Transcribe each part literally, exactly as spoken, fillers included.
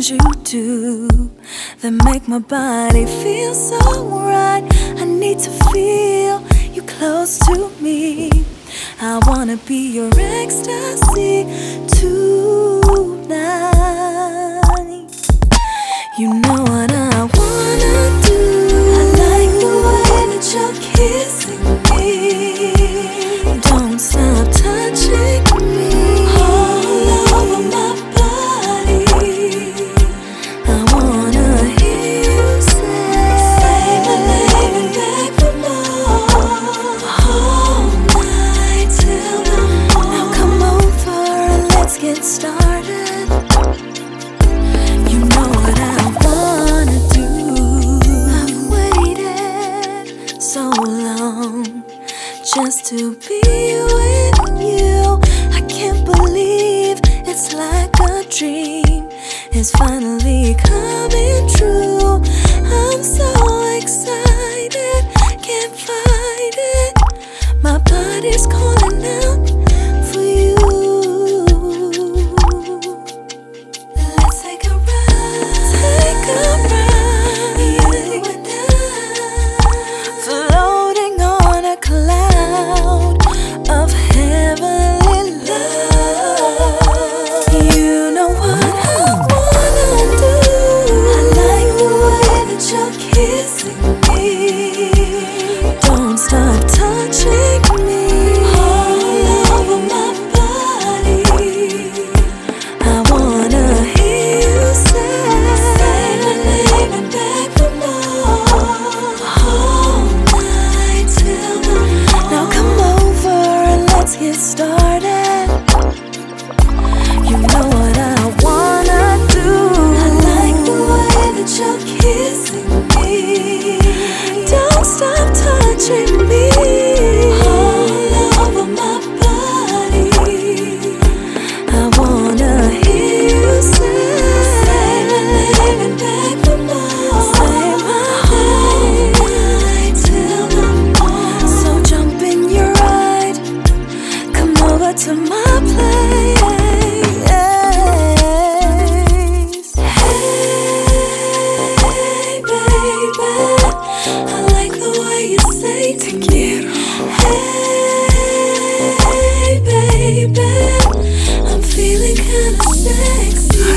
things you do that make my body feel so right. I need to feel you close to me. I wanna be your ecstasy tonight. You know what I wanna do. I like the way that you're kissing me. Don't stop touching me all over my body. I wanna hear you say, say my name and beg for more. All night till the morning. Now come over and let's get started. You know what I wanna do. I've waited so long just to be with you. I can't believe it's like a dream. It's finally coming true. I'm so excited, can't fight it. My body's calling out for you. Let's take a ride, take a ride, you and I, floating on a cloud of heavenly love. You know what I wanna do. I like the way that you're kissing me. Don't stop touching me all over my body. I wanna hear you say, say my name and beg for more. All night till the morning. Now come over and let's get started. You know what I wanna do. I like the way that you're kissing me. Don't stop touching me all over my body. I wanna hear you say, say my name and beg for more. Say my name. All night till the morning. So jump in your ride, come over to my place. Hey, baby, I like the way you say to me. Hey, baby, I'm feeling kinda sexy.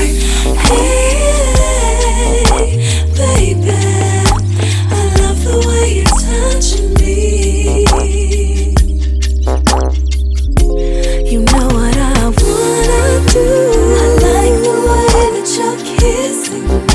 Hey, baby, I love the way you're touching me. You know what I wanna do. I like the way that you're kissing me.